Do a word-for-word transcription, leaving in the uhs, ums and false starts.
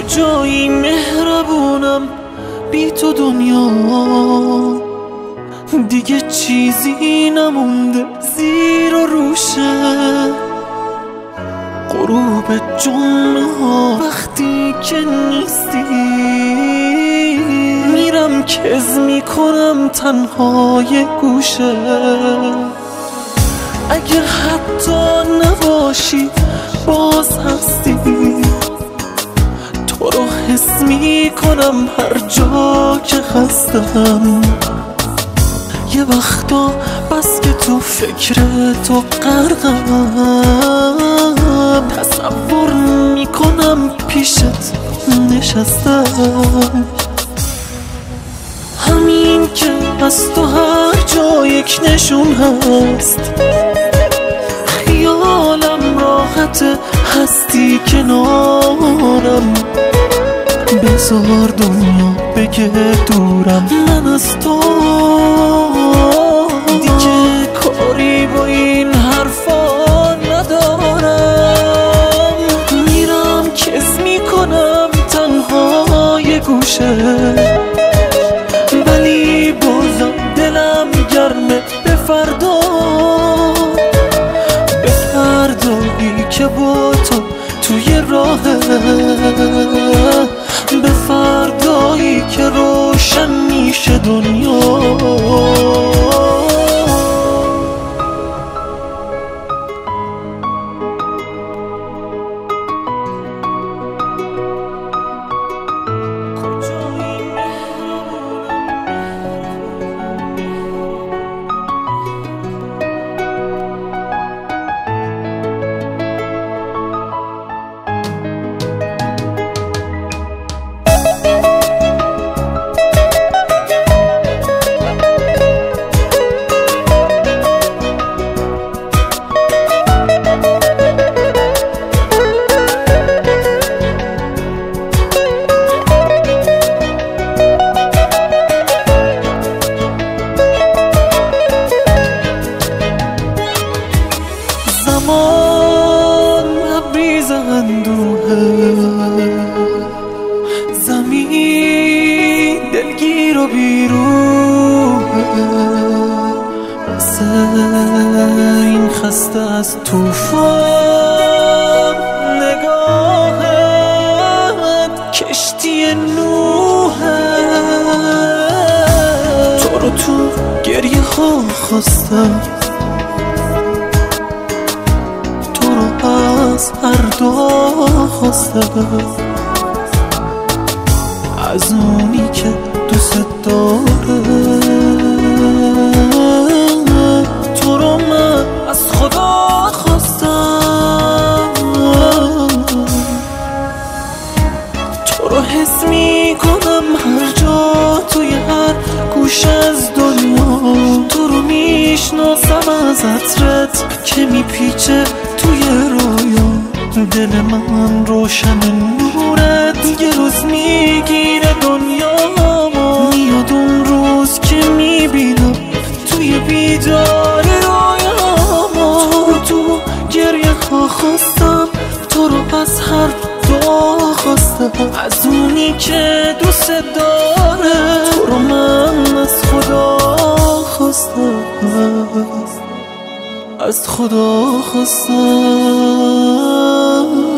کجایی مهربونم بی تو دنیا دیگه چیزی نمونده زیر و روشه. غروب جمعه ها وقتی که نیستی میرم کز میکنم تنهای گوشه. اگر حتی نباشی باز هستی، تو رو حس میکنم هر جا که هستم. یه وقتا بس که تو فکر تو غرقم، تصور میکنم پیشت نشستم. همین که از تو هر جا یک نشون هست، خیالم راحت هستی کنارم. بذار دنیا بگه دورم، من از تو دیگه کاری با این حرفا ندارم. میرم کز میکنم تنها یه گوشه، ولی بازم دلم گرمه به فردا، به فردایی که با تو توی راهه، به فردایی که روشن میشه دنیا. زمان لبریز اندوهه، زمین دلگیر و بیروحه. مثل این خسته از توفان نگاهت کشتی نوحه. تو رو تو گریه ها خواستم، از هر دعا خواستم، از اونی که دوست داره. تو رو من از خدا خواستم، تو رو حس میکنم هر جا توی هر گوش از دنیا. تو رو میشناسم از عطرت که میپیچه توی رویا. دل من روشن نورت یه روز میگیره دنیامو. میاد اون روز که میبینم توی بیدار رویامو. تو رو تو گریه ها خواستم، تو رو از هر دعا خواستم، از اونی که دوست داره. تو رو من از خدا خواستم، از خدا خواستم.